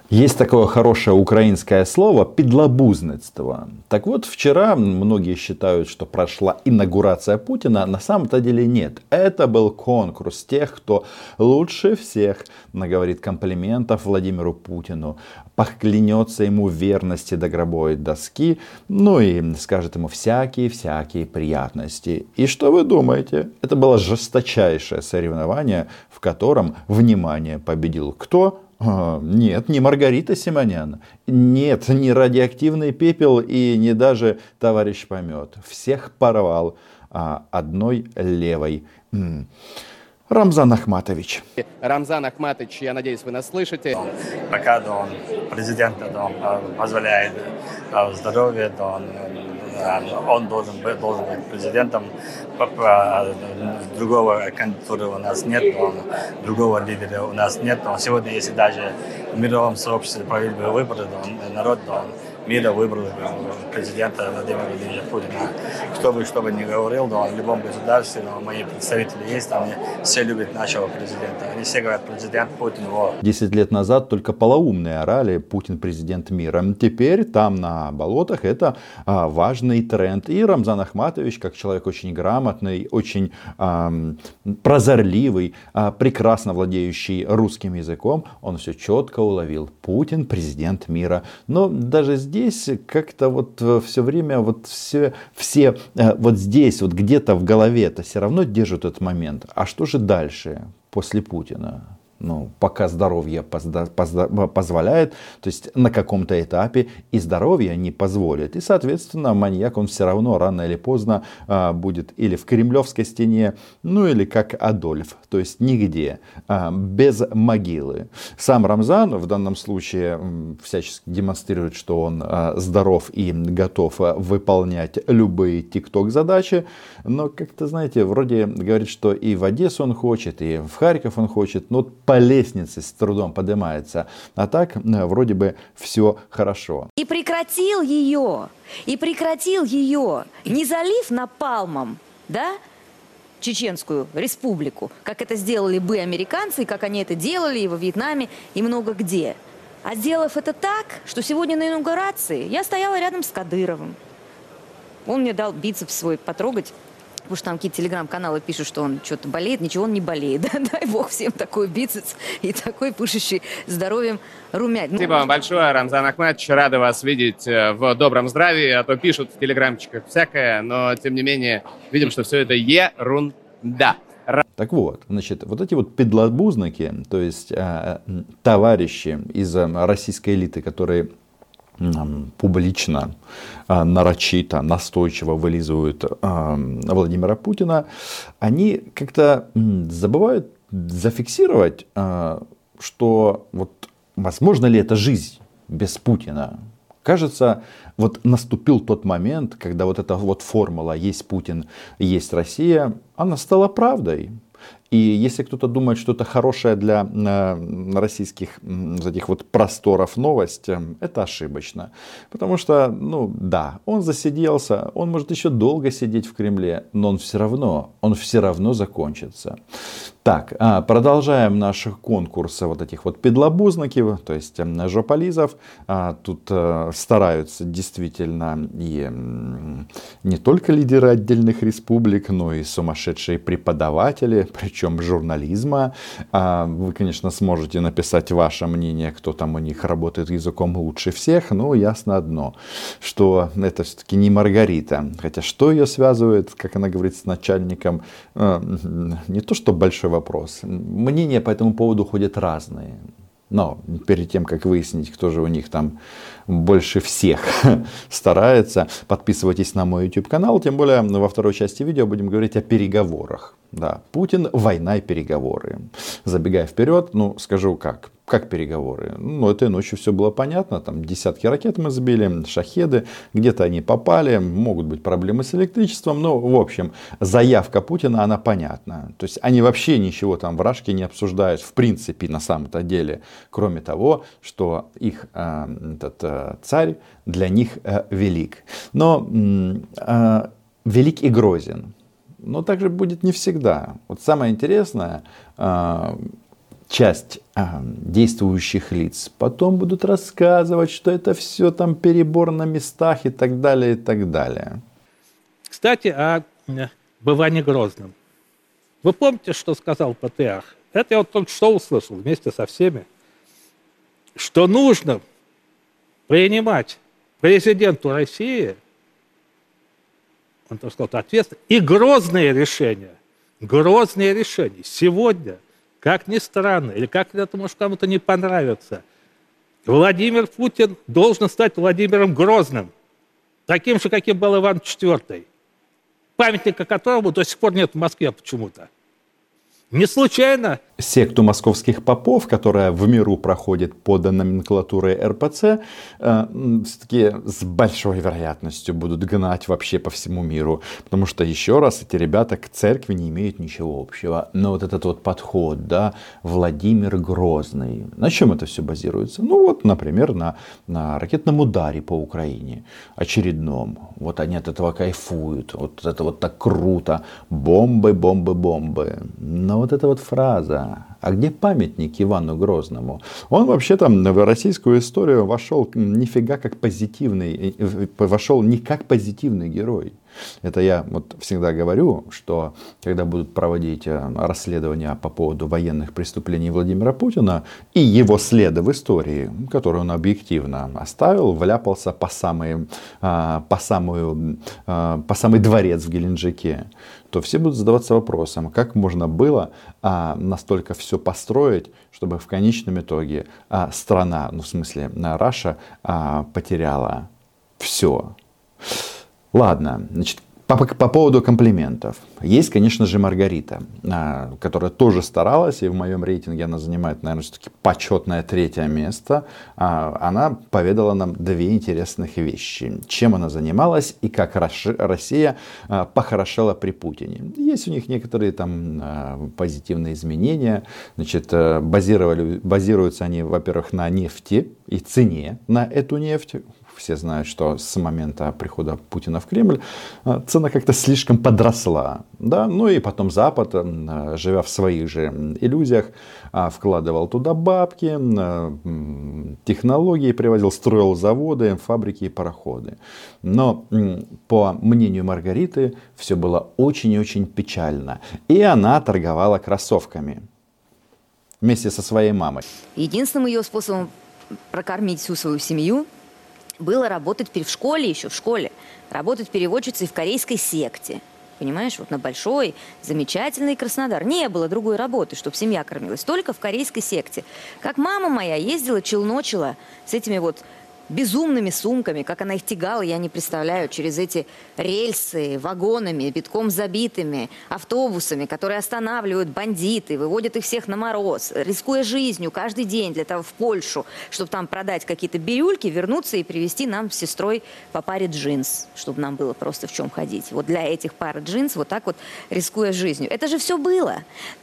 Есть такое хорошее украинское слово «підлабузництво». Так вот, вчера многие считают, что прошла инаугурация Путина. На самом-то деле нет. Это был конкурс тех, кто лучше всех наговорит комплиментов Владимиру Путину, поклянется ему в верности до гробовой доски, ну и скажет ему всякие приятности. И что вы думаете? Это было жесточайшее соревнование, в котором, внимание, победил кто? Нет, не Маргарита Симонян, нет, не радиоактивный пепел и не даже товарищ Помет. Всех порвал одной левой. Рамзан Ахматович. Рамзан Ахматович, я надеюсь, вы нас слышите. Пока президент позволяет здоровье, он должен быть президентом. Другого кандидатуры у нас нет, другого лидера у нас нет. Но сегодня, если даже в мировом сообществе провели выборы, народ мира выбрал президента Владимира Владимировича Путина. Кто бы что бы ни говорил, в любом государстве, мои представители есть, они все любят нашего президента. Они все говорят, президент Путин. 10 лет назад только полоумные орали: Путин президент мира. Теперь там на болотах это важный тренд. И Рамзан Ахматович, как человек очень грамотный, очень прозорливый, прекрасно владеющий русским языком, он все четко уловил. Путин президент мира. Но даже здесь как-то все время все вот здесь вот где-то в голове-то все равно держат этот момент. А что же дальше после Путина? Пока здоровье позволяет, то есть на каком-то этапе и здоровье не позволит. И, соответственно, маньяк, он все равно рано или поздно будет или в Кремлевской стене, или как Адольф, то есть нигде, без могилы. Сам Рамзан в данном случае всячески демонстрирует, что он здоров и готов выполнять любые тикток-задачи, но как-то, знаете, вроде говорит, что и в Одессу он хочет, и в Харьков он хочет, но по лестнице с трудом поднимается. А так вроде бы все хорошо. И прекратил ее, не залив напалмом, да, Чеченскую республику, как это сделали бы американцы, как они это делали и во Вьетнаме, и много где. А сделав это так, что сегодня на инаугурации я стояла рядом с Кадыровым. Он мне дал бицепс свой потрогать. Потому что там какие-то телеграм-каналы пишут, что он что-то болеет. Ничего он не болеет. Дай бог всем такой бицепс и такой пышущий здоровьем румянец. Спасибо вам большое, Рамзан Ахматович. Рада вас видеть в добром здравии. А то пишут в телеграмчиках всякое, но тем не менее видим, что все это ерунда. Так вот, значит, вот эти вот педлобузники, то есть товарищи из российской элиты, которые публично, нарочито, настойчиво вылизывают Владимира Путина, они как-то забывают зафиксировать, что вот возможно ли эта жизнь без Путина. Кажется, вот наступил тот момент, когда вот эта вот формула «есть Путин, есть Россия», она стала правдой. И если кто-то думает, что это хорошая для российских этих вот просторов новость, это ошибочно. Потому что, да, он засиделся, он может еще долго сидеть в Кремле, но он все равно закончится. Так, продолжаем наш конкурс вот этих вот педлобузнаков, то есть жополизов. Тут стараются действительно и не только лидеры отдельных республик, но и сумасшедшие преподаватели, причем журнализма. Вы, конечно, сможете написать ваше мнение, кто там у них работает языком лучше всех, но ясно одно, что это все-таки не Маргарита. Хотя что ее связывает, как она говорит, с начальником, не то что большой вопрос. Мнения по этому поводу ходят разные. Но перед тем, как выяснить, кто же у них там больше всех старается, подписывайтесь на мой YouTube канал. Тем более во второй части видео будем говорить о переговорах. Да, Путин, война и переговоры. Забегая вперед, скажу как. Как переговоры? Этой ночью все было понятно. Там десятки ракет мы сбили, шахеды. Где-то они попали. Могут быть проблемы с электричеством. Но, в общем, заявка Путина, она понятна. То есть они вообще ничего там вражки не обсуждают. В принципе, на самом-то деле. Кроме того, что их царь для них велик. Но велик и грозен. Но также будет не всегда. Вот самое интересное, часть действующих лиц потом будут рассказывать, что это все там перебор на местах и так далее, и так далее. Кстати, о бывании Грозным. Вы помните, что сказал патриарх? Это я вот только что услышал вместе со всеми, что нужно принимать президенту России, он так сказал, ответственно, и грозные решения. Грозные решения. Сегодня, как ни странно, или как это может кому-то не понравиться, Владимир Путин должен стать Владимиром Грозным, таким же, каким был Иван IV, памятника которому до сих пор нет в Москве почему-то. Не случайно. Секту московских попов, которая в миру проходит под номенклатурой РПЦ, все-таки с большой вероятностью будут гнать вообще по всему миру. Потому что, еще раз, эти ребята к церкви не имеют ничего общего. Но вот этот вот подход, да, Владимир Грозный. На чем это все базируется? Ну вот, например, на ракетном ударе по Украине. Очередном. Вот они от этого кайфуют. Вот это вот так круто. Бомбы, бомбы, бомбы. Но вот эта вот фраза, а где памятник Ивану Грозному? Он вообще-то в российскую историю вошел никак позитивный герой. Это я вот всегда говорю, что когда будут проводить расследования по поводу военных преступлений Владимира Путина и его следа в истории, который он объективно оставил, вляпался по самый дворец в Геленджике, то все будут задаваться вопросом, как можно было настолько все построить, чтобы в конечном итоге страна, ну в смысле Раша, потеряла все. Ладно, значит, по поводу комплиментов. Есть, конечно же, Маргарита, которая тоже старалась, и в моем рейтинге она занимает, наверное, все-таки почетное 3-е место. Она поведала нам 2 интересных вещи. Чем она занималась и как Россия похорошела при Путине. Есть у них некоторые там позитивные изменения. Значит, базируются они, во-первых, на нефти и цене на эту нефть. Все знают, что с момента прихода Путина в Кремль цена как-то слишком подросла. Да? Ну и потом Запад, живя в своих же иллюзиях, вкладывал туда бабки, технологии привозил, строил заводы, фабрики и пароходы. Но по мнению Маргариты все было очень и очень печально. И она торговала кроссовками вместе со своей мамой. Единственным ее способом прокормить всю свою семью было работать в школе, работать переводчицей в корейской секте. Понимаешь, вот на большой, замечательный Краснодар. Не было другой работы, чтобы семья кормилась, только в корейской секте. Как мама моя ездила, челночила с этими вот безумными сумками, как она их тягала, я не представляю, через эти рельсы, вагонами, битком забитыми, автобусами, которые останавливают бандиты, выводят их всех на мороз, рискуя жизнью каждый день для того в Польшу, чтобы там продать какие-то бирюльки, вернуться и привезти нам с сестрой по паре джинс, чтобы нам было просто в чем ходить. Вот для этих пар джинс вот так вот рискуя жизнью. Это же все было.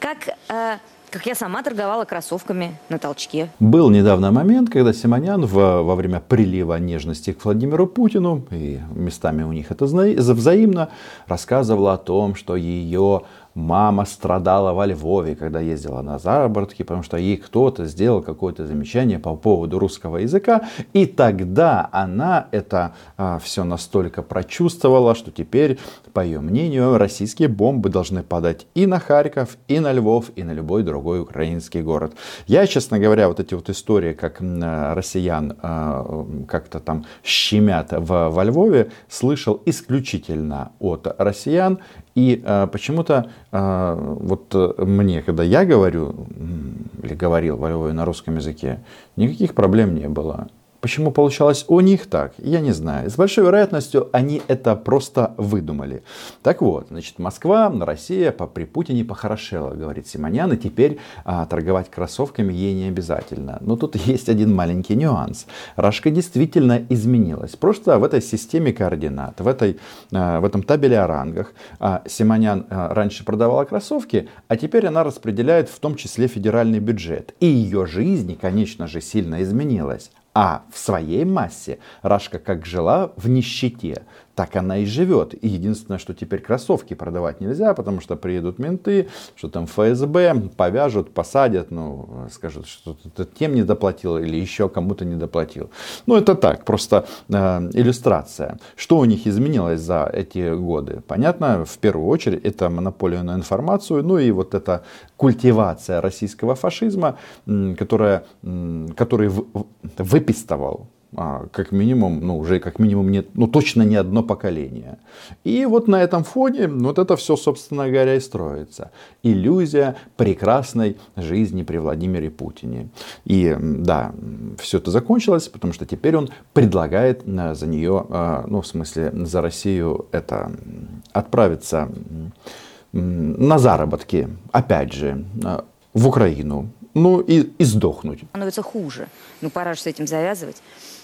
Как я сама торговала кроссовками на толчке. Был недавно момент, когда Симонян во время прилива нежности к Владимиру Путину, и местами у них это взаимно, рассказывала о том, что ее мама страдала во Львове, когда ездила на заработки, потому что ей кто-то сделал какое-то замечание по поводу русского языка. И тогда она это все настолько прочувствовала, что теперь, по ее мнению, российские бомбы должны падать и на Харьков, и на Львов, и на любой другой украинский город. Я, честно говоря, вот эти вот истории, как россиян как-то там щемят во Львове, слышал исключительно от россиян. И почему-то вот мне, когда я говорю, или говорил во Львове на русском языке, никаких проблем не было. Почему получалось у них так, я не знаю. С большой вероятностью они это просто выдумали. Так вот, значит, Москва, Россия при Путине похорошела, говорит Симонян, и теперь торговать кроссовками ей не обязательно. Но тут есть один маленький нюанс. Рашка действительно изменилась. Просто в этой системе координат, в этом табеле о рангах Симонян раньше продавала кроссовки, а теперь она распределяет в том числе федеральный бюджет. И ее жизнь, конечно же, сильно изменилась. А в своей массе Рашка как жила в нищете, так она и живет. И единственное, что теперь кроссовки продавать нельзя, потому что приедут менты, что там ФСБ, повяжут, посадят, ну, скажут, что ты тем не доплатил или еще кому-то не доплатил. Ну, это так, просто иллюстрация. Что у них изменилось за эти годы? Понятно, в первую очередь, это монополия на информацию, ну и вот эта культивация российского фашизма, который выпистывал как минимум, ну уже как минимум нет, ну точно не одно поколение. И вот на этом фоне вот это все, собственно говоря, и строится. Иллюзия прекрасной жизни при Владимире Путине. И да, все это закончилось, потому что теперь он предлагает за нее, ну в смысле за Россию, это отправиться на заработки, опять же, в Украину. Ну и сдохнуть. Становится хуже. Ну пора же с этим завязывать.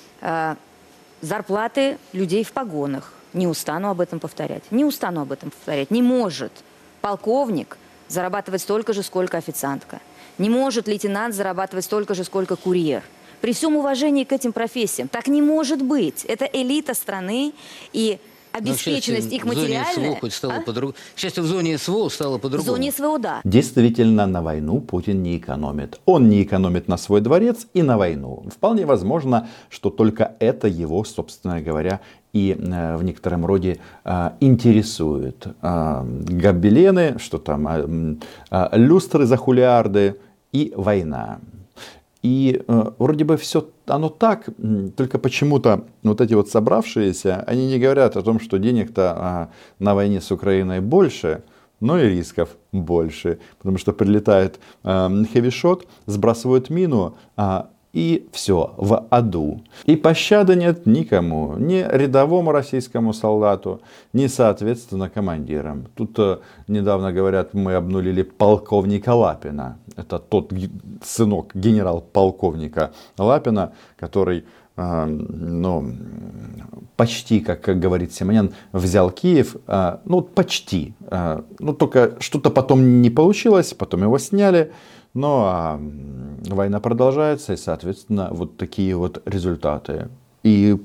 Зарплаты людей в погонах. Не устану об этом повторять. Не устану об этом повторять. Не может полковник зарабатывать столько же, сколько официантка. Не может лейтенант зарабатывать столько же, сколько курьер. При всем уважении к этим профессиям. Так не может быть. Это элита страны, и обеспеченность их материальная. К счастью, в зоне СВО стало по-другому. В зоне СВО, да. Действительно, на войну Путин не экономит. Он не экономит на свой дворец и на войну. Вполне возможно, что только это его, собственно говоря, и в некотором роде интересует. Гобелены, что там, люстры за хулиарды и война. И вроде бы все оно так, только почему-то вот эти вот собравшиеся, они не говорят о том, что денег-то на войне с Украиной больше, но и рисков больше. Потому что прилетает хэвишот, сбрасывают мину, и все, в аду. И пощады нет никому, ни рядовому российскому солдату, ни, соответственно, командирам. Тут недавно, говорят, мы обнулили полковника Лапина. Это тот сынок генерал-полковника Лапина, который, ну, почти, как говорит Симонян, взял Киев. Ну, почти. Ну, только что-то потом не получилось, потом его сняли. Но война продолжается, и, соответственно, вот такие вот результаты. И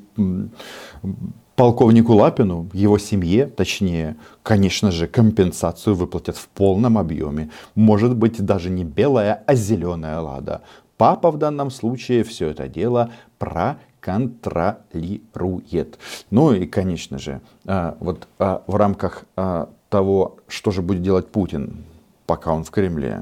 полковнику Лапину, его семье, точнее, конечно же, компенсацию выплатят в полном объеме. Может быть, даже не белая, а зеленая лада. Папа в данном случае все это дело проконтролирует. Ну и, конечно же, вот в рамках того, что же будет делать Путин, пока он в Кремле.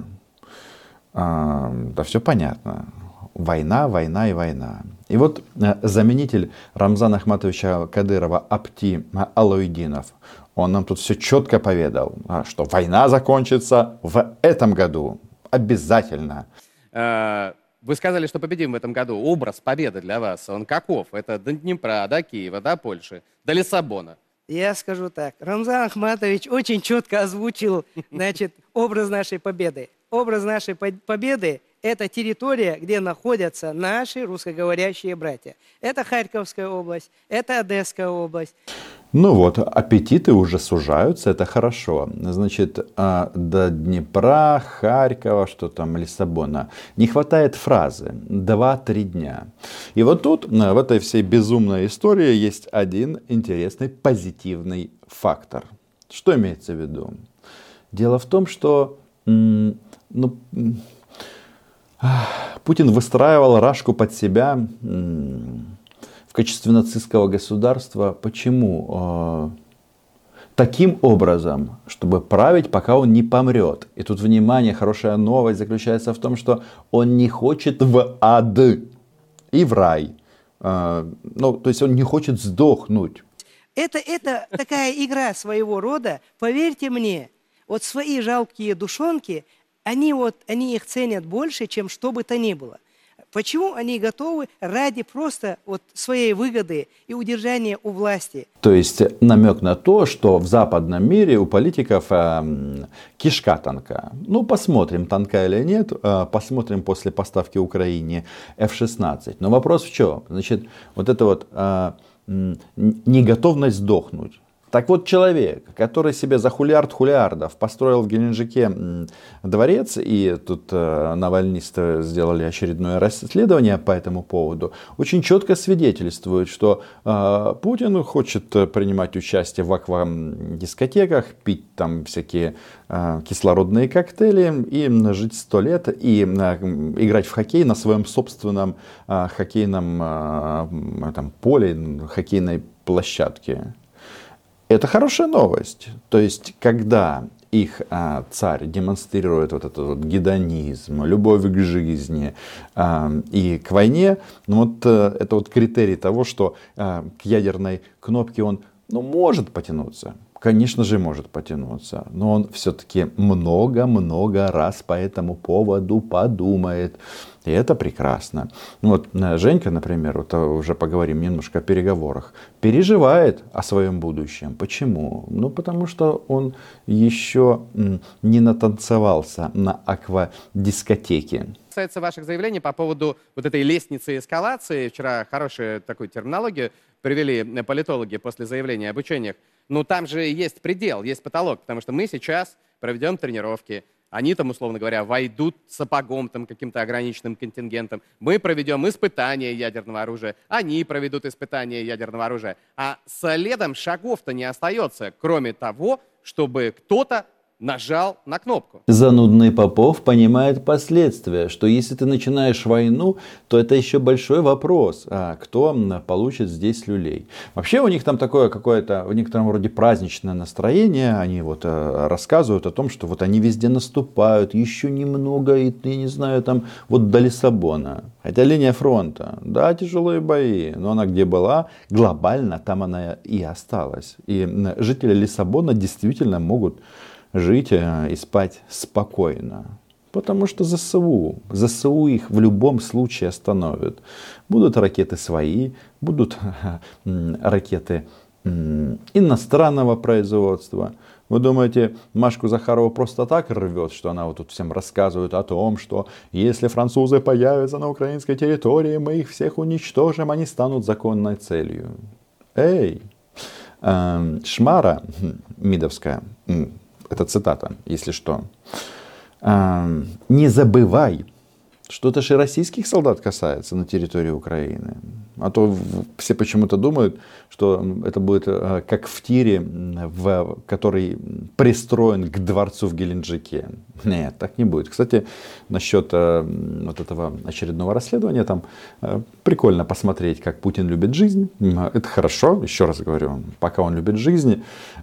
Да все понятно. Война, война и война. И вот заменитель Рамзана Ахматовича Кадырова Апти Алоидинов, он нам тут все четко поведал, что война закончится в этом году. Обязательно. Вы сказали, что победим в этом году. Образ победы для вас, он каков? Это до Днепра, до Киева, до Польши, до Лиссабона. Я скажу так. Рамзан Ахматович очень четко озвучил, значит, образ нашей победы. Образ нашей победы – это территория, где находятся наши русскоговорящие братья. Это Харьковская область, это Одесская область. Ну вот, аппетиты уже сужаются, это хорошо. Значит, до Днепра, Харькова, что там, Лиссабона, не хватает фразы 2-3 дня. И вот тут, в этой всей безумной истории, есть один интересный позитивный фактор. Что имеется в виду? Дело в том, что Путин выстраивал Рашку под себя в качестве нацистского государства. Почему? Таким образом, чтобы править, пока он не помрет. И тут, внимание, хорошая новость заключается в том, что он не хочет в ад и в рай. Ну, то есть он не хочет сдохнуть. Это такая игра своего рода, поверьте мне. Вот свои жалкие душонки, они их ценят больше, чем что бы то ни было. Почему они готовы ради просто вот своей выгоды и удержания у власти? То есть намек на то, что в западном мире у политиков кишка тонка. Ну, посмотрим, тонка или нет. Посмотрим после поставки Украине F-16. Но вопрос в чем? Значит, вот это вот неготовность сдохнуть. Так вот, человек, который себе за хулиардов построил в Геленджике дворец, и тут навальнисты сделали очередное расследование по этому поводу, очень четко свидетельствует, что Путин хочет принимать участие в аквадискотеках, пить там всякие кислородные коктейли и жить 100 лет, и играть в хоккей на своем собственном хоккейном там, поле, хоккейной площадке. Это хорошая новость. То есть, когда их царь демонстрирует вот этот вот гедонизм, любовь к жизни и к войне, ну вот это вот критерий того, что к ядерной кнопке он может потянуться. Конечно же, может потянуться, но он все-таки много-много раз по этому поводу подумает. И это прекрасно. Вот Женька, например, вот уже поговорим немножко о переговорах, переживает о своем будущем. Почему? Ну, потому что он еще не натанцевался на аквадискотеке. Касается ваших заявлений по поводу вот этой лестницы эскалации, вчера хорошую такую терминологию привели политологи после заявления об учениях. Ну, там же есть предел, есть потолок, потому что мы сейчас проведем тренировки. Они там, условно говоря, войдут сапогом там каким-то ограниченным контингентом. Мы проведем испытания ядерного оружия. Они проведут испытания ядерного оружия. А следом шагов-то не остается, кроме того, чтобы кто-то нажал на кнопку. Занудный Попов понимает последствия, что если ты начинаешь войну, то это еще большой вопрос, кто получит здесь люлей. Вообще у них там такое какое-то в некотором роде праздничное настроение. Они вот рассказывают о том, что вот они везде наступают, еще немного, и я не знаю, там вот до Лиссабона. Хотя линия фронта, да, тяжелые бои, но она где была, глобально там она и осталась. И жители Лиссабона действительно могут жить и спать спокойно. Потому что ЗСУ их в любом случае остановят. Будут ракеты свои, будут ракеты иностранного производства. Вы думаете, Машку Захарову просто так рвет, что она вот тут всем рассказывает о том, что если французы появятся на украинской территории, мы их всех уничтожим, они станут законной целью. Эй, шмара мидовская, это цитата, если что. Не забывай, что это же и российских солдат касается на территории Украины. А то все почему-то думают, что это будет как в тире, который пристроен к дворцу в Геленджике. Нет, так не будет. Кстати, насчет вот этого очередного расследования, там прикольно посмотреть, как Путин любит жизнь. Это хорошо, еще раз говорю, пока он любит жизнь,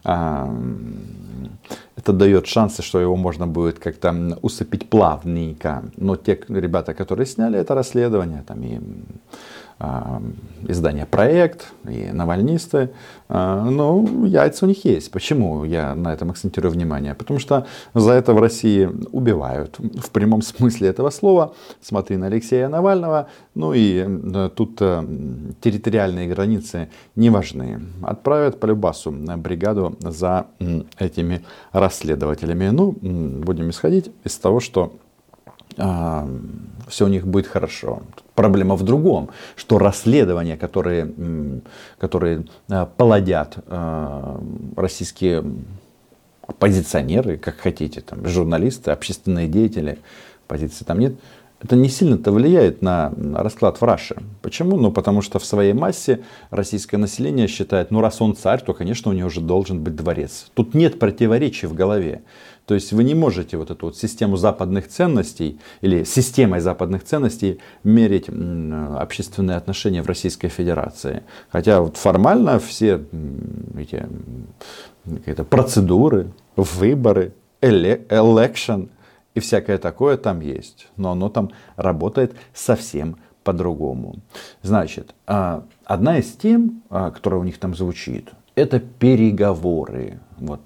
это дает шансы, что его можно будет как-то усыпить плавненько. Но те ребята, которые сняли это расследование, там и издание «Проект», и навальнисты, ну, яйца у них есть. Почему я на этом акцентирую внимание? Потому что за это в России убивают. В прямом смысле этого слова. Смотри на Алексея Навального. Ну и тут территориальные границы не важны. Отправят по любасу бригаду за этими расследователями. Ну, будем исходить из того, что все у них будет хорошо. Проблема в другом, что расследования, которые плодят российские оппозиционеры, как хотите, там, журналисты, общественные деятели, позиции там нет, это не сильно-то влияет на расклад в Раше. Почему? Ну, потому что в своей массе российское население считает, ну, раз он царь, то, конечно, у него же должен быть дворец. Тут нет противоречий в голове. То есть вы не можете вот эту вот систему западных ценностей или системой западных ценностей мерить общественные отношения в Российской Федерации. Хотя вот формально все эти какие-то процедуры, выборы, election и всякое такое там есть. Но оно там работает совсем по-другому. Значит, одна из тем, которая у них там звучит, это переговоры. Вот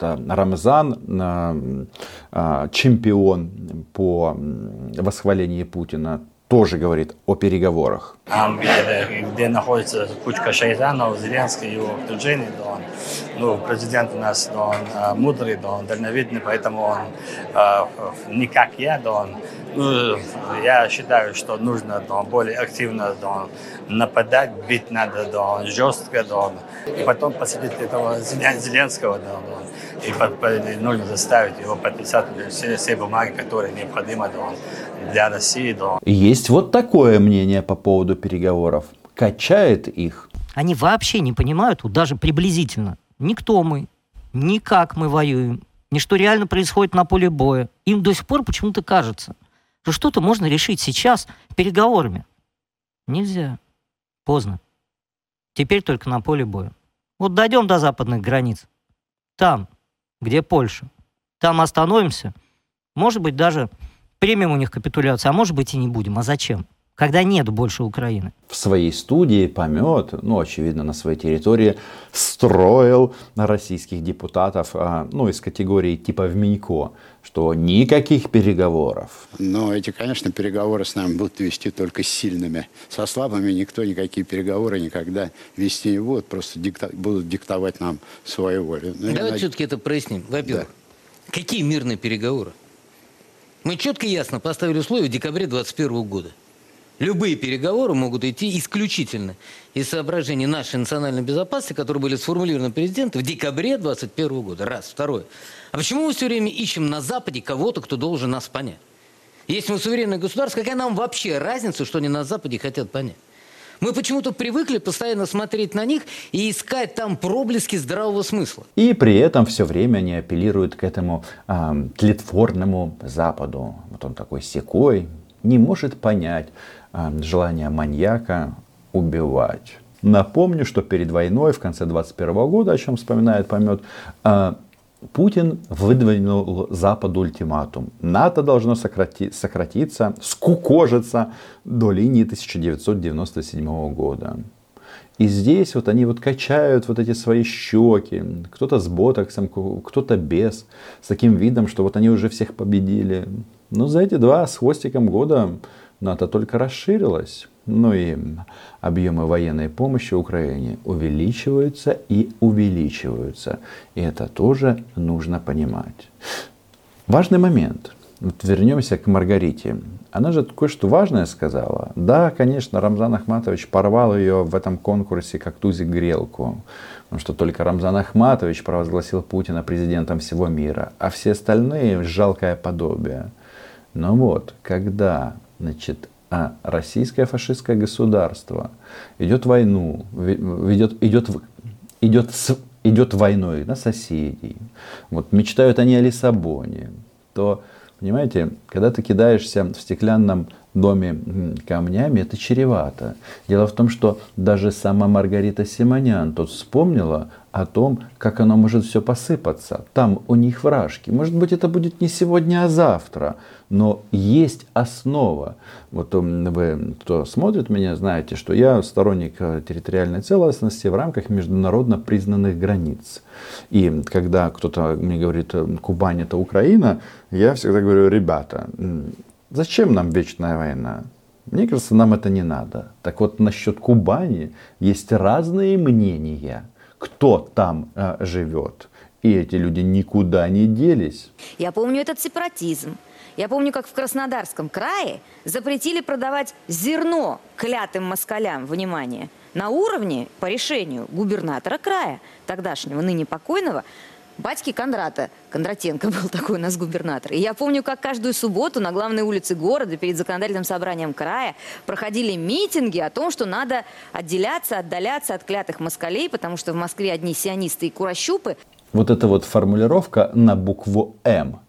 Рамзан, чемпион по восхвалению Путина, тоже говорит о переговорах. Где находится кучка шайтанов, Зеленский, его окружение, президент у нас, мудрый, дальновидный, поэтому он не как я, я считаю, что нужно более активно нападать, бить надо жестко, и потом посадить этого Зеленского, и нужно заставить его подписать все бумаги, которые необходимы для России. Есть вот такое мнение по поводу переговоров. Качает их. Они вообще не понимают, даже приблизительно, никто мы, ни как мы воюем, ни что реально происходит на поле боя. Им до сих пор почему-то кажется, что что-то можно решить сейчас переговорами. Нельзя. Поздно. Теперь только на поле боя. Вот дойдем до западных границ. Там, где Польша. Там остановимся. Может быть, даже примем у них капитуляцию, а может быть и не будем. А зачем? Когда нет больше Украины. В своей студии Помет, очевидно, на своей территории строил российских депутатов, из категории типа в Минько, что никаких переговоров. Но эти, конечно, переговоры с нами будут вести только с сильными. Со слабыми никто никакие переговоры никогда вести не будет, просто будут диктовать нам свою волю. Давайте все-таки это проясним. Во-первых, какие мирные переговоры? Мы четко и ясно поставили условия в декабре 2021 года. Любые переговоры могут идти исключительно из соображений нашей национальной безопасности, которые были сформулированы президентом в декабре 2021 года. Раз. Второе. А почему мы все время ищем на Западе кого-то, кто должен нас понять? Если мы суверенное государство, какая нам вообще разница, что они на Западе хотят понять? Мы почему-то привыкли постоянно смотреть на них и искать там проблески здравого смысла. И при этом все время они апеллируют к этому тлетворному Западу. Вот он такой секой, не может понять желание маньяка убивать. Напомню, что перед войной в конце 2021 года, о чем вспоминает Помет, Путин выдвинул Западу ультиматум. НАТО должно сократиться, скукожиться до линии 1997 года. И здесь вот они качают вот эти свои щеки. Кто-то с ботоксом, кто-то без. С таким видом, что вот они уже всех победили. Но за эти 2 с хвостиком года НАТО только расширилось. И объемы военной помощи Украине увеличиваются и увеличиваются. И это тоже нужно понимать. Важный момент. Вернемся к Маргарите. Она же кое-что важное сказала. Да, конечно, Рамзан Ахматович порвал ее в этом конкурсе как тузик грелку. Потому что только Рамзан Ахматович провозгласил Путина президентом всего мира. А все остальные жалкое подобие. Но когда, российское фашистское государство идет войну, идет войной на соседей, мечтают они о Лиссабоне, то, понимаете, когда ты кидаешься в стеклянном доме камнями, это чревато. Дело в том, что даже сама Маргарита Симонян тут вспомнила о том, как оно может все посыпаться. Там у них вражки. Может быть, это будет не сегодня, а завтра. Но есть основа. Вот вы, кто смотрит меня, знаете, что я сторонник территориальной целостности в рамках международно признанных границ. И когда кто-то мне говорит, Кубань это Украина, я всегда говорю, ребята, зачем нам вечная война? Мне кажется, нам это не надо. Так вот, насчет Кубани есть разные мнения, кто там живет. И эти люди никуда не делись. Я помню этот сепаратизм. Я помню, как в Краснодарском крае запретили продавать зерно клятым москалям, внимание, на уровне, по решению губернатора края, тогдашнего, ныне покойного, батьки Кондрата. Кондратенко был такой у нас губернатор. И я помню, как каждую субботу на главной улице города перед законодательным собранием края проходили митинги о том, что надо отдаляться от клятых москалей, потому что в Москве одни сионисты и курощупы. Вот эта формулировка на букву «М».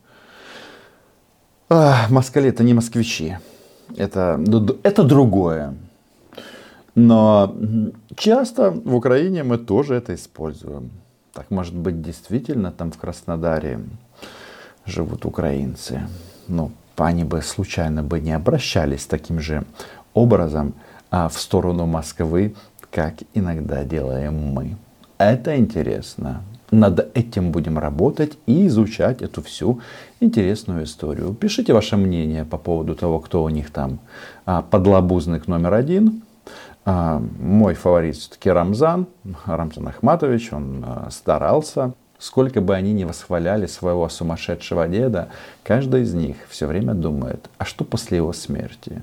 Москали это не москвичи. Это другое. Но часто в Украине мы тоже это используем. Так, может быть, действительно там в Краснодаре живут украинцы. Они бы случайно не обращались таким же образом в сторону Москвы, как иногда делаем мы. Это интересно. над этим будем работать и изучать эту всю интересную историю. Пишите ваше мнение по поводу того, кто у них там подлабузник номер 1. Мой фаворит все-таки Рамзан Ахматович. Он старался. Сколько бы они ни восхваляли своего сумасшедшего деда, каждый из них все время думает, а что после его смерти?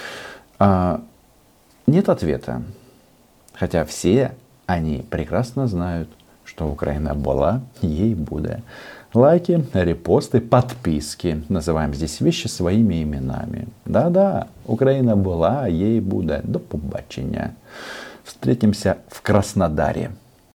Нет ответа. Хотя все они прекрасно знают, что Украина была, ей будет. Лайки, репосты, подписки. Называем здесь вещи своими именами. Да-да, Украина была, ей будет. До побачення. Встретимся в Краснодаре.